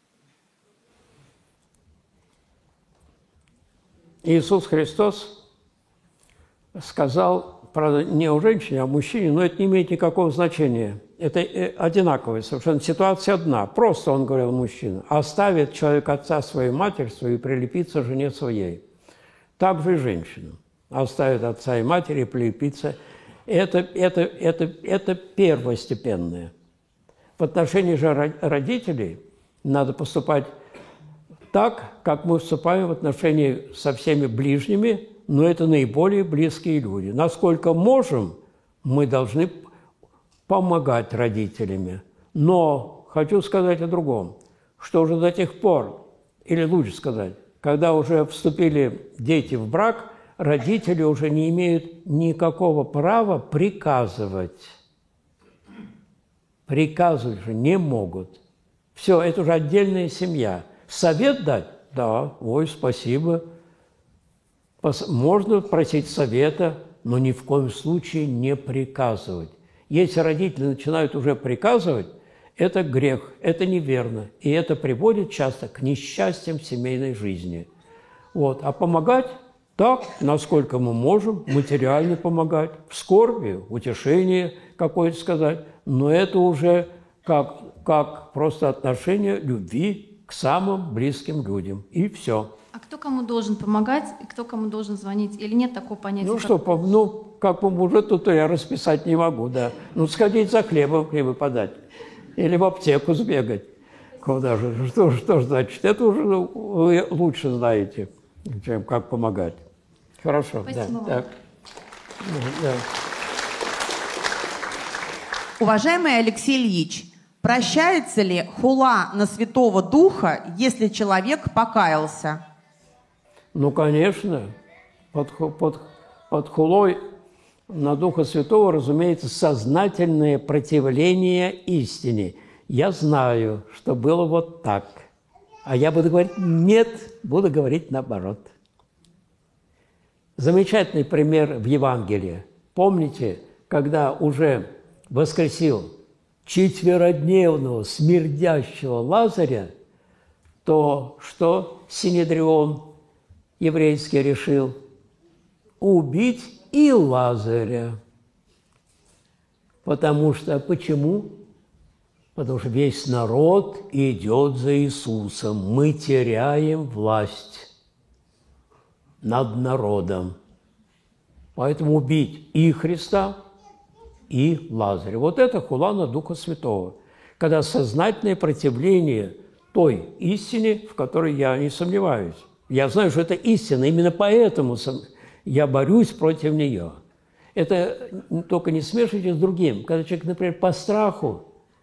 Иисус Христос сказал, правда, не о женщине, а о мужчине, но это не имеет никакого значения. Это одинаковая совершенно ситуация одна. Просто он говорил мужчина: оставит человек отца свою, матерь свою и прилепится жене своей. Так же и женщинам. Оставить отца и матери, полепиться. Это первостепенное. В отношении же родителей надо поступать так, как мы вступаем в отношении со всеми ближними, но это наиболее близкие люди. Насколько можем, мы должны помогать родителями. Но хочу сказать о другом, что уже до тех пор, или лучше сказать, когда уже вступили дети в брак, родители уже не имеют никакого права приказывать. Приказывать же не могут. Все, это уже отдельная семья. Совет дать? Да, ой, спасибо. Можно просить совета, но ни в коем случае не приказывать. Если родители начинают уже приказывать, это грех, это неверно. И это приводит часто к несчастьям в семейной жизни. Вот. А помогать так, насколько мы можем, материально помогать, в скорби, утешение какое-то сказать, но это уже как просто отношение любви к самым близким людям. И все. А кто кому должен помогать, и кто кому должен звонить? Или нет такого понятия? Ну что, как уже тут я расписать не могу, да. Ну, сходить за хлебом подать. Или в аптеку сбегать. Куда же? Что значит? Это уже вы лучше знаете, чем как помогать. Хорошо. Спасибо. Да. Да. Уважаемый Алексей Ильич, прощается ли хула на Святого Духа, если человек покаялся? Ну, конечно. Под хулой на Духа Святого, разумеется, сознательное противление истине. Я знаю, что было вот так. А я буду говорить нет, буду говорить наоборот. Замечательный пример в Евангелии. Помните, когда уже воскресил четверодневного смердящего Лазаря, то что Синедрион еврейский решил? Убить и Лазаря. Потому что, почему? Потому что весь народ идет за Иисусом. Мы теряем власть над народом. Поэтому убить и Христа, и Лазаря. Вот это хула на Духа Святого. Когда сознательное противление той истине, в которой я не сомневаюсь. Я знаю, что это истина, именно поэтому я борюсь против нее. Это только не смешивайте с другим. Когда человек, например, по страху,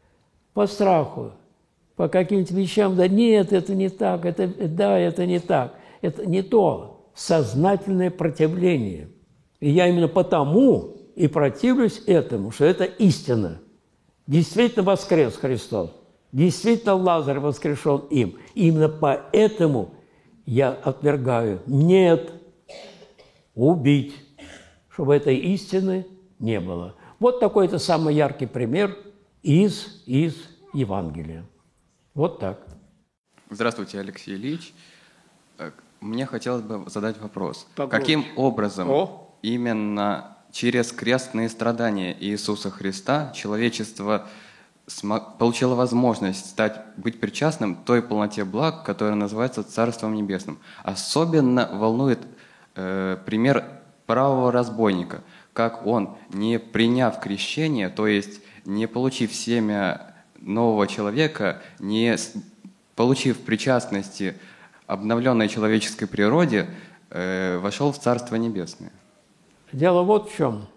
по каким-то вещам, да нет, это не так, это не так. Это не то. Сознательное противление. И я именно потому и противлюсь этому, что это истина. Действительно воскрес Христос. Действительно Лазарь воскрешен им. И именно поэтому я отвергаю. Нет, убить, чтобы этой истины не было. Вот такой-то самый яркий пример из Евангелия. Вот так. Здравствуйте, Алексей Ильич. Мне хотелось бы задать вопрос. Погромче. Каким образом именно через крестные страдания Иисуса Христа человечество получило возможность быть причастным той полноте благ, которая называется Царством Небесным? Особенно волнует пример правого разбойника, как он, не приняв крещение, то есть не получив семя нового человека, не получив причастности обновленной человеческой природе, вошел в Царство Небесное. Дело вот в чем,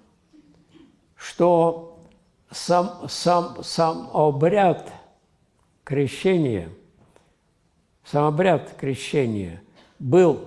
что сам обряд крещения, был,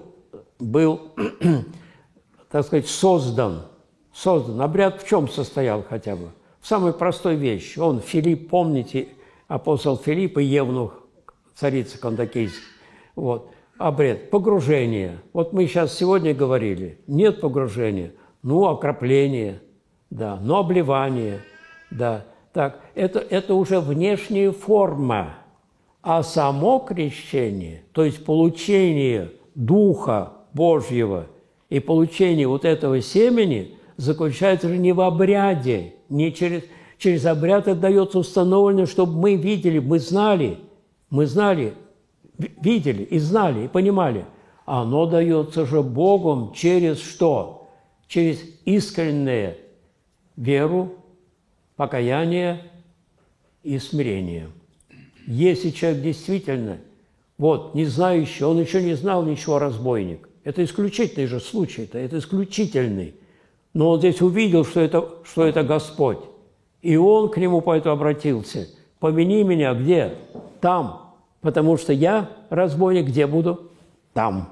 так сказать, создан. Обряд в чем состоял хотя бы? В самой простой вещи. Филипп, помните, апостол Филипп и евнух, царица Кандакийская. Вот. Обряд погружения. Вот мы сейчас сегодня говорили, нет погружения, окропление, да, обливание, да. Так, это уже внешняя форма. А само крещение, то есть получение Духа Божьего и получение вот этого семени заключается же не в обряде, не через обряд отдается установлено, чтобы мы видели, мы знали, видели и знали, и понимали. Оно дается же Богом через что? Через искреннюю веру, покаяние и смирение. Если человек действительно, вот, не знающий, он еще не знал ничего, разбойник. Это исключительный же случай-то, это исключительный. Но он здесь увидел, что это Господь. И он к нему поэтому обратился. «Помяни меня где? Там. Потому что я, разбойник, где буду? Там».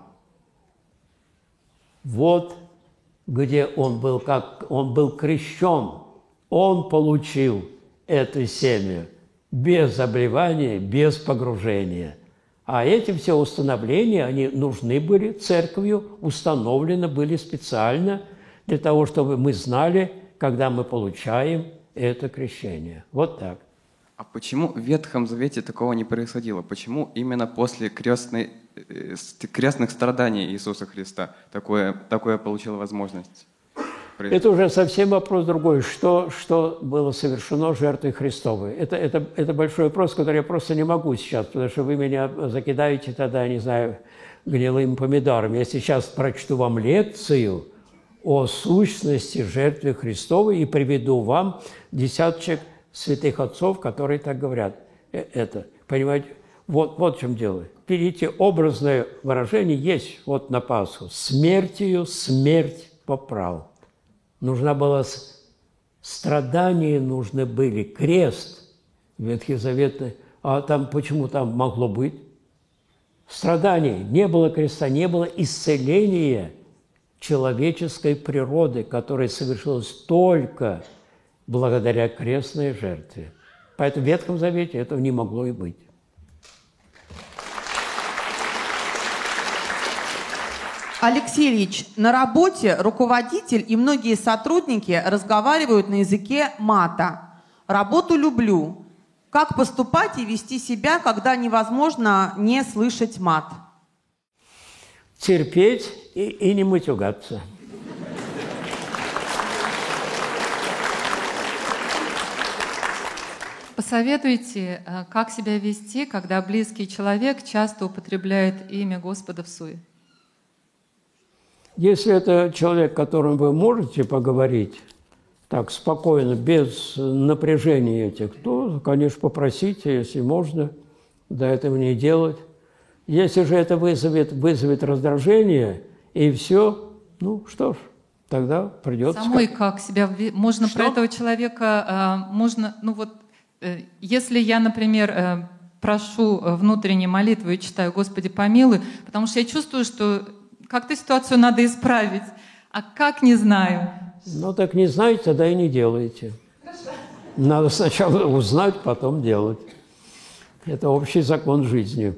Вот где он был, как он был крещен. Он получил это семя без обливания, без погружения. А эти все установления, они нужны были церковью, установлены были специально для того, чтобы мы знали, когда мы получаем это крещение. Вот так. А почему в Ветхом Завете такого не происходило? Почему именно после крестных страданий Иисуса Христа такое получило возможность? Это уже совсем вопрос другой. Что было совершено жертвой Христовой? Это большой вопрос, который я просто не могу сейчас, потому что вы меня закидаете тогда, не знаю, гнилым помидором. Я сейчас прочту вам лекцию о сущности жертвы Христовой и приведу вам десяточек святых отцов, которые так говорят. Это, понимаете, вот в чем дело. Видите, образное выражение есть вот на Пасху. «Смертью смерть поправ». Нужна была страдания, нужны были крест ветхозаветный. А там почему там могло быть? Страданий. Не было креста, не было исцеления человеческой природы, которая совершилась только благодаря крестной жертве. Поэтому в Ветхом Завете этого не могло и быть. Алексей Ильич, на работе руководитель и многие сотрудники разговаривают на языке мата. Работу люблю. Как поступать и вести себя, когда невозможно не слышать мат? Терпеть и не матюгаться. Посоветуйте, как себя вести, когда близкий человек часто употребляет имя Господа всуе. Если это человек, с которым вы можете поговорить так спокойно, без напряжения этих, то, конечно, попросите, если можно, до этого не делать. Если же это вызовет раздражение, и все, ну что ж, тогда придется... Самой как себя... Можно что? Про этого человека... Можно, ну вот, если я, например, прошу внутренней молитвы и читаю «Господи, помилуй», потому что я чувствую, что как-то ситуацию надо исправить, а как, не знаю. Ну так не знаете, тогда и не делаете. Хорошо. Надо сначала узнать, потом делать. Это общий закон жизни.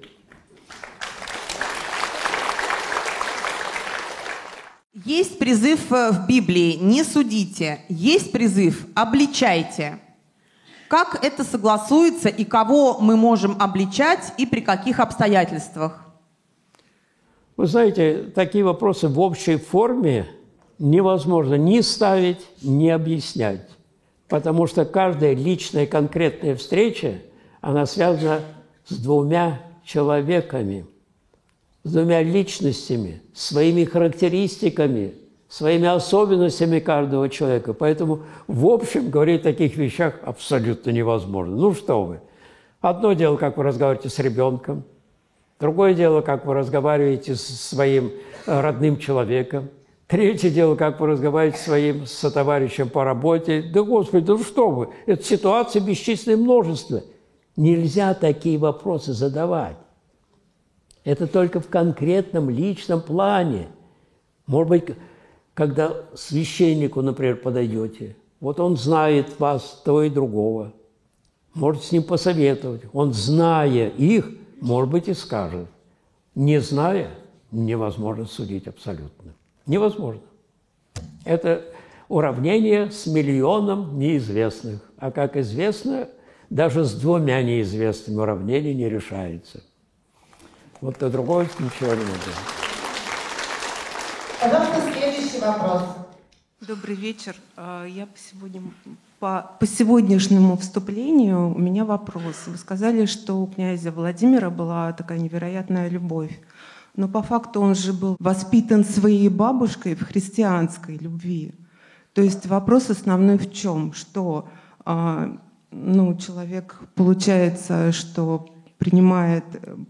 Есть призыв в Библии «не судите», есть призыв «обличайте». Как это согласуется и кого мы можем обличать и при каких обстоятельствах? Вы знаете, такие вопросы в общей форме невозможно ни ставить, ни объяснять, потому что каждая личная конкретная встреча, она связана с двумя человеками, с двумя личностями, своими характеристиками, своими особенностями каждого человека. Поэтому, в общем, говорить о таких вещах абсолютно невозможно. Ну что вы. Одно дело, как вы разговариваете с ребенком, другое дело, как вы разговариваете со своим родным человеком, третье дело, как вы разговариваете со своим сотоварищем по работе. Да, Господи, да что вы, это ситуация бесчисленное множество. Нельзя такие вопросы задавать. Это только в конкретном личном плане. Может быть, когда священнику, например, подойдете, вот он знает вас, того и другого, может с ним посоветовать. Он, зная их, может быть, и скажет. Не зная, невозможно судить абсолютно. Невозможно. Это уравнение с миллионом неизвестных. А как известно, даже с двумя неизвестными уравнение не решается. Вот то другое ничего не надо. Пожалуйста, следующий вопрос. Добрый вечер. Я по сегодняшнему вступлению у меня вопрос. Вы сказали, что у князя Владимира была такая невероятная любовь но по факту он же был воспитан своей бабушкой в христианской любви. То есть вопрос основной в чем? Что человек, получается, что принимает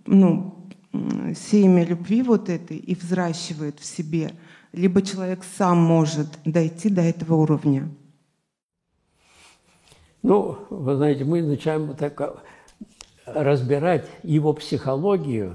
семя любви вот этой и взращивает в себе, либо человек сам может дойти до этого уровня. Вы знаете, мы начинаем разбирать его психологию.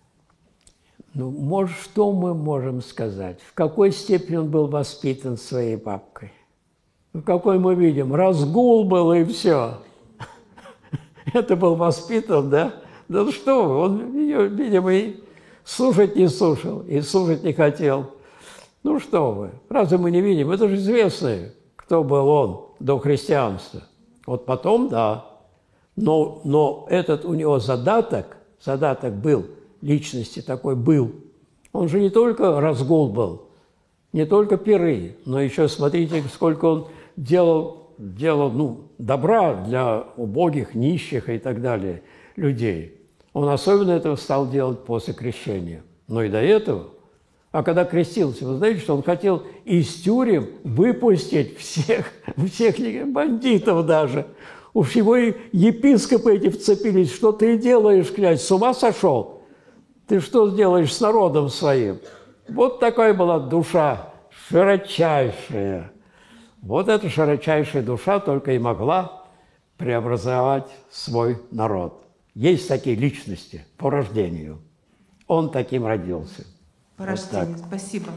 Что мы можем сказать? В какой степени он был воспитан своей бабкой? Какой мы видим? Разгул был и все. Это был воспитан, да? Да что вы, он ее, видимо, и слушать не слушал, и слушать не хотел. Что вы, разве мы не видим? Это же известно, кто был он до христианства. Вот потом, да. Но этот у него задаток был, личности такой был. Он же не только разгул был, не только пиры, но еще, смотрите, сколько он делал добра для убогих, нищих и так далее людей. Он особенно этого стал делать после крещения. Но и до этого. А когда крестился, вы знаете, что он хотел из тюрем выпустить всех бандитов даже. Уж его и епископы эти вцепились. Что ты делаешь, князь, с ума сошел? Ты что сделаешь с народом своим? Вот такая была душа широчайшая. Вот эта широчайшая душа только и могла преобразовать свой народ. Есть такие личности по рождению. Он таким родился. По рождению. Вот спасибо.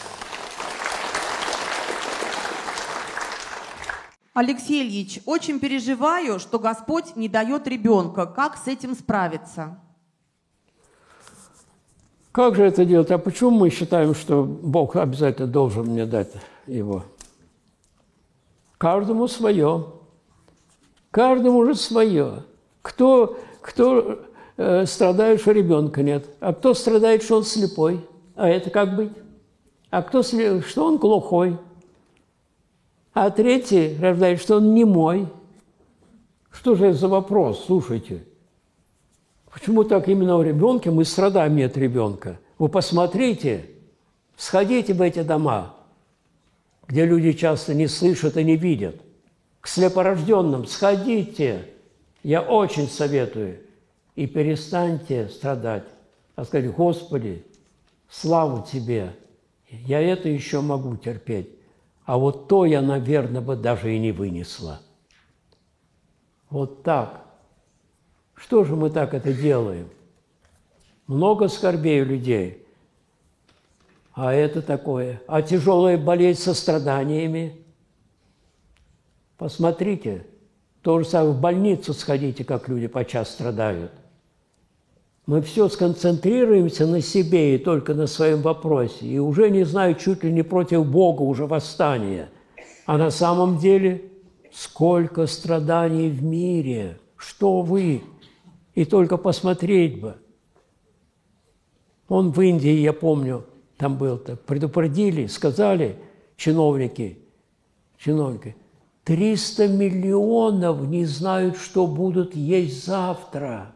Алексей Ильич, очень переживаю, что Господь не дает ребенка. Как с этим справиться? Как же это делать? А почему мы считаем, что Бог обязательно должен мне дать его? Каждому свое. Каждому же свое. Кто страдает, что ребенка нет? А кто страдает, что он слепой? А это как быть? А что он глухой? А третий рождает, что он немой. Что же это за вопрос? Слушайте. Почему так именно у ребенка мы страдаем от ребенка? Вы посмотрите, сходите в эти дома, где люди часто не слышат и не видят. К слепорожденным сходите. Я очень советую. И перестаньте страдать. А сказать: Господи, славу Тебе. Я это еще могу терпеть. А вот то я, наверное, бы даже и не вынесла. Вот так. Что же мы так это делаем? Много скорбей у людей. А это такое. А тяжелая болезнь со страданиями? Посмотрите. То же самое в больницу сходите, как люди подчас страдают. Мы все сконцентрируемся на себе и только на своем вопросе. И уже, не знаю, чуть ли не против Бога уже восстание. А на самом деле сколько страданий в мире. Что вы? И только посмотреть бы. Он в Индии, я помню, там был, предупредили, сказали чиновники, 300 миллионов не знают, что будут есть завтра.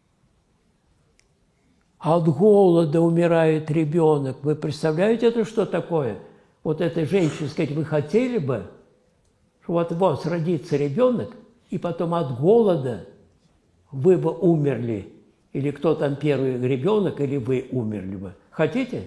От голода умирает ребенок. Вы представляете, это что такое? Вот этой женщине сказать: вы хотели бы, что вот у вас родится ребенок, и потом от голода вы бы умерли, или кто там первый ребенок, или вы умерли бы. Хотите?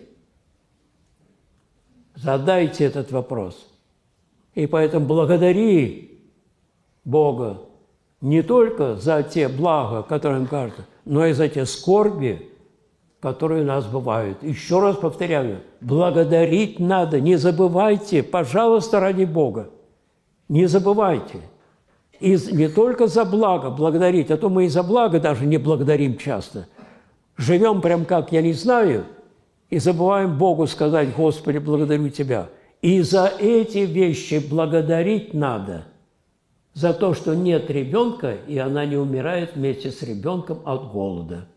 Задайте этот вопрос. И поэтому благодари Бога не только за те блага, которые им кажутся, но и за те скорби, которые у нас бывают. Еще раз повторяю, благодарить надо. Не забывайте, пожалуйста, ради Бога. Не забывайте. И не только за благо благодарить, а то мы и за благо даже не благодарим часто. Живем прям как я не знаю, и забываем Богу сказать: Господи, благодарю Тебя. И за эти вещи благодарить надо. За то, что нет ребенка, и она не умирает вместе с ребенком от голода.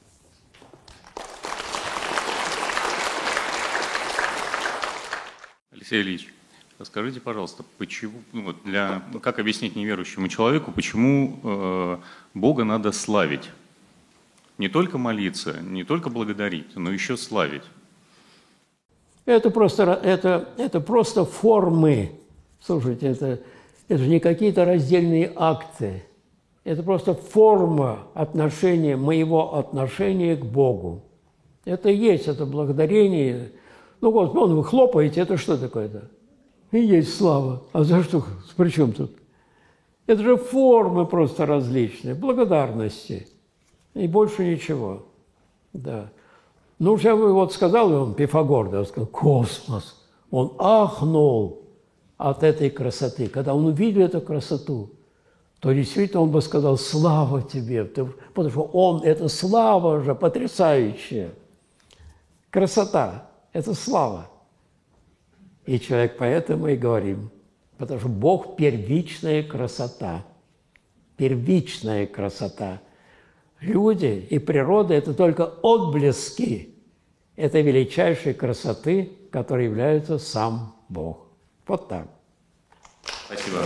Алексей Ильич, расскажите, пожалуйста, почему, как объяснить неверующему человеку, почему Бога надо славить? не только молиться, не только благодарить, но еще славить? Это просто формы. Слушайте, это же не какие-то раздельные акты. Это просто форма отношения, моего отношения к Богу. Это и есть, это благодарение. Ну вот, вы хлопаете, это что такое-то? И есть слава. А за что? При чем тут? Это же формы просто различные, благодарности. И больше ничего. Да. Ну, я вот сказал он, Пифагор, да, сказал, космос. Он ахнул от этой красоты. Когда он увидел эту красоту, то действительно он бы сказал, слава тебе, потому что это слава же потрясающая. Красота – это слава. И человек поэтому и говорим, потому что Бог – первичная красота. Первичная красота. Люди и природа – это только отблески этой величайшей красоты, которой является сам Бог. Вот так. Спасибо.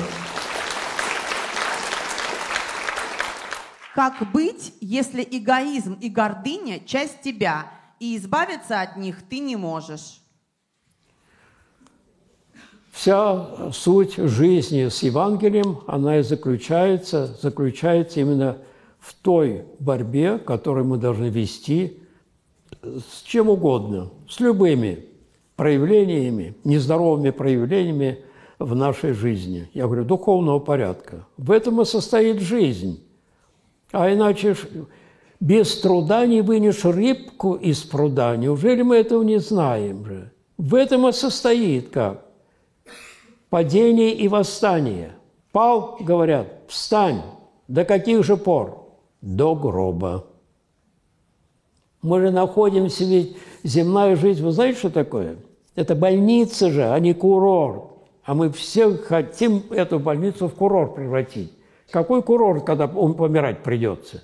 Как быть, если эгоизм и гордыня – часть тебя, и избавиться от них ты не можешь? Вся суть жизни с Евангелием, она и заключается именно в той борьбе, которую мы должны вести с чем угодно, с любыми проявлениями, нездоровыми проявлениями в нашей жизни. Я говорю, духовного порядка. В этом и состоит жизнь. А иначе без труда не вынешь рыбку из пруда. Неужели мы этого не знаем же? В этом и состоит как? Падение и восстание. Пал, говорят, встань. До каких же пор? До гроба. Мы же находимся, ведь земная жизнь, вы знаете, что такое? Это больница же, а не курорт. А мы все хотим эту больницу в курорт превратить. Какой курорт, когда помирать придется?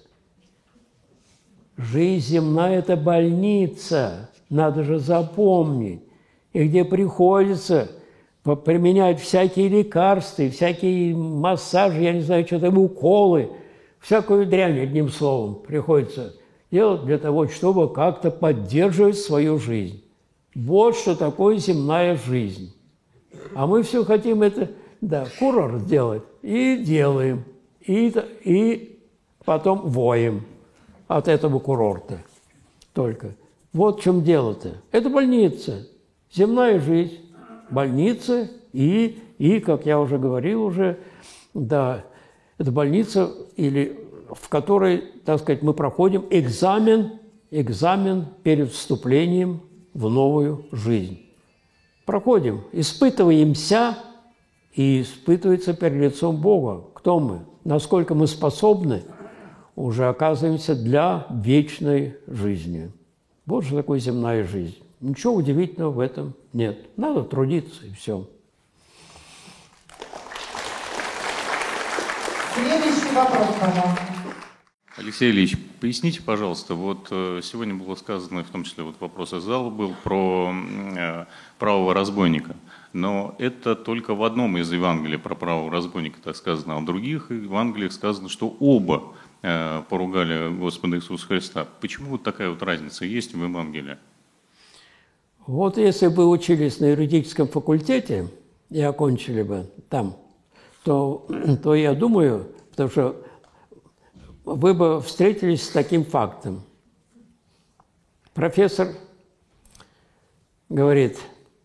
Жизнь земная – это больница, надо же запомнить. И где приходится применять всякие лекарства, всякие массажи, я не знаю, что там, уколы, всякую дрянь, одним словом, приходится делать для того, чтобы как-то поддерживать свою жизнь. Вот что такое земная жизнь. А мы все хотим это, да, курорт сделать. И делаем. И потом воем от этого курорта только. Вот в чем дело-то. Это больница. Земная жизнь. Больница и, как я уже говорил да, это больница, в которой, так сказать, мы проходим экзамен перед вступлением в новую жизнь. Проходим, испытываемся и испытывается перед лицом Бога. Кто мы? Насколько мы способны, уже оказываемся для вечной жизни. Вот же такое земная жизнь. Ничего удивительного в этом нет. Надо трудиться, и все. Следующий вопрос, пожалуйста. Алексей Ильич, поясните, пожалуйста, вот сегодня было сказано, в том числе вот вопрос из зала был про правого разбойника, но это только в одном из Евангелий про правого разбойника так сказано, а в других Евангелиях сказано, что оба поругали Господа Иисуса Христа. Почему вот такая вот разница есть в Евангелии? Вот если бы учились на юридическом факультете и окончили бы там, то я думаю, потому что вы бы встретились с таким фактом. Профессор говорит,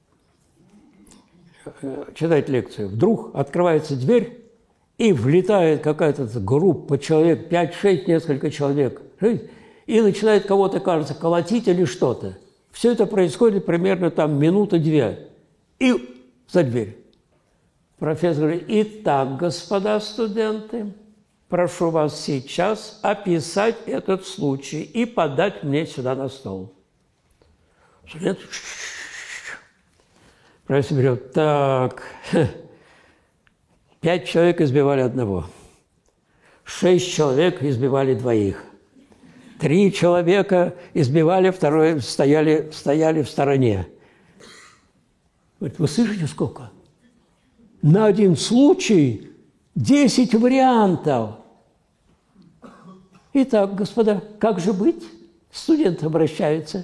читает лекцию, вдруг открывается дверь, и влетает какая-то группа человек, 5-6, несколько человек, и начинает кого-то, кажется, колотить или что-то. Все это происходит примерно там минута-две. И за дверь. Профессор говорит, итак, господа студенты, прошу вас сейчас описать этот случай и подать мне сюда на стол. Студент, профессор берет, так, 5 человек избивали одного, 6 человек избивали двоих, 3 человека избивали, второе стояли в стороне. Говорит, вы слышите, сколько? На один случай 10 вариантов. Итак, господа, как же быть? Студенты обращаются.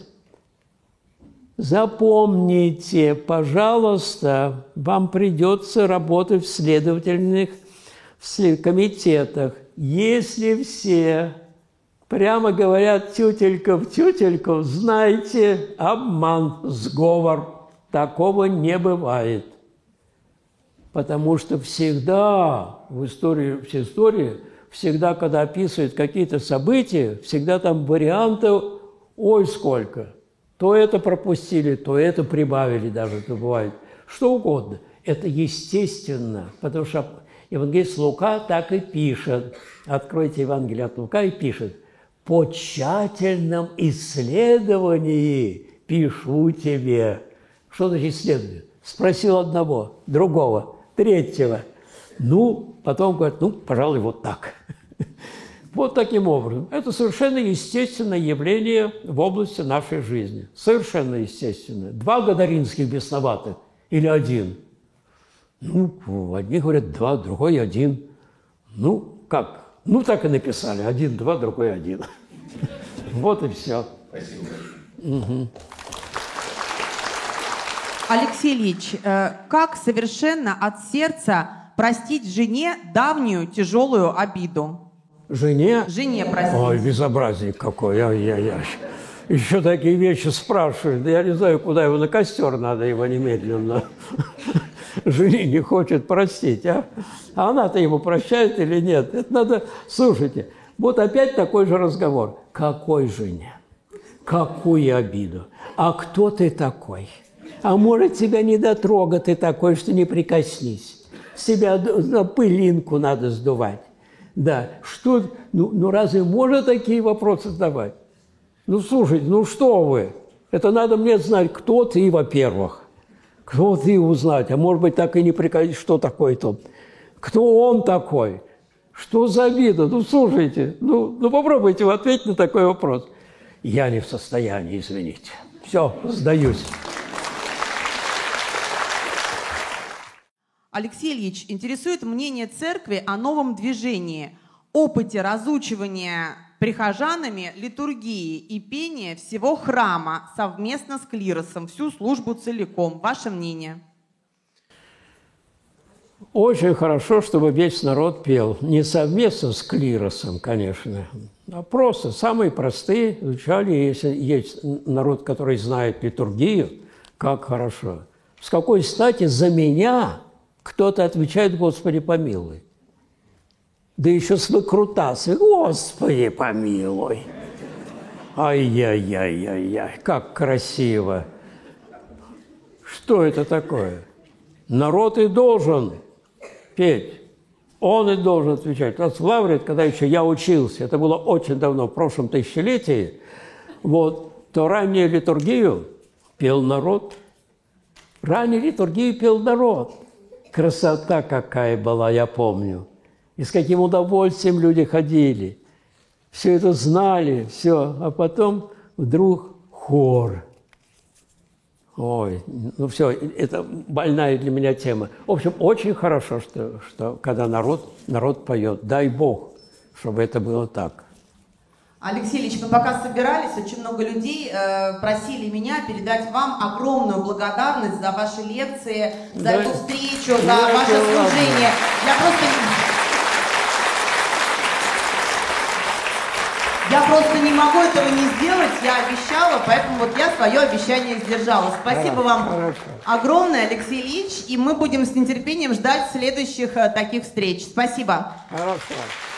Запомните, пожалуйста, вам придется работать в следовательных комитетах. Если все прямо говорят тютелька в тютельку, знайте, обман, сговор. Такого не бывает. Потому что всегда в истории, всегда, когда описывают какие-то события, всегда там вариантов, ой, сколько. То это пропустили, то это прибавили даже, это бывает. Что угодно. Это естественно, потому что евангелист Лука так и пишет. Откройте Евангелие от Лука и пишет. По тщательном исследовании пишу тебе. Что значит исследование? Спросил одного, другого, третьего. Ну, потом говорит, ну, пожалуй, вот так. Вот таким образом. Это совершенно естественное явление в области нашей жизни. Совершенно естественное. 2 Гадаринских бесноватых или 1? Ну, одни говорят 2, другой 1. Ну, как? Ну, так и написали. 1, 2, другой 1. Вот и все. Спасибо. Угу. Алексей Ильич, как совершенно от сердца простить жене давнюю тяжелую обиду? Жене? Жене простить. Ой, безобразник какой. Ай-яй-яй. Еще такие вещи спрашивают. Да я не знаю, куда его на костер надо, его немедленно. Жене не хочет простить, а? А она-то ему прощает или нет? Это надо... Слушайте, вот опять такой же разговор. Какой жене? Какую обиду? А кто ты такой? А может, тебя не дотрога ты такой, что не прикоснись. Себя на пылинку надо сдувать. Да, что, ну разве можно такие вопросы задавать? Ну, слушайте, ну что вы? Это надо мне знать, кто ты, во-первых. Кто ты узнать, а может быть, так и не прикоснись, что такое-то. Кто он такой? Что за обида? Ну, слушайте, ну попробуйте ответить на такой вопрос. Я не в состоянии, извините. Все, сдаюсь. Алексей Ильич, интересует мнение церкви о новом движении, опыте разучивания прихожанами литургии и пения всего храма совместно с клиросом, всю службу целиком. Ваше мнение? Очень хорошо, чтобы весь народ пел. Не совместно с клиросом, конечно, а просто самые простые звучали. Если есть народ, который знает литургию, как хорошо. С какой стати за меня кто-то отвечает «Господи, помилуй». Да еще с выкрутасой «Господи, помилуй». Ай-яй-яй-яй-яй, как красиво. Что это такое? Народ и должен петь. Он и должен отвечать. У нас в Лавре, когда еще я учился, это было очень давно, в прошлом тысячелетии, вот, то раннюю литургию пел народ. Раннюю литургию пел народ. Красота какая была, я помню. И с каким удовольствием люди ходили. Все это знали, все. А потом вдруг хор. Ой, ну все, это больная для меня тема. В общем, очень хорошо, что когда народ поет. Дай Бог, чтобы это было так. Алексей Ильич, мы пока собирались, очень много людей просили меня передать вам огромную благодарность за ваши лекции, за эту встречу, за ваше служение. Я просто не могу этого не сделать, я обещала, поэтому вот я свое обещание сдержала. Спасибо вам огромное, Алексей Ильич, и мы будем с нетерпением ждать следующих таких встреч. Спасибо. Хорошо.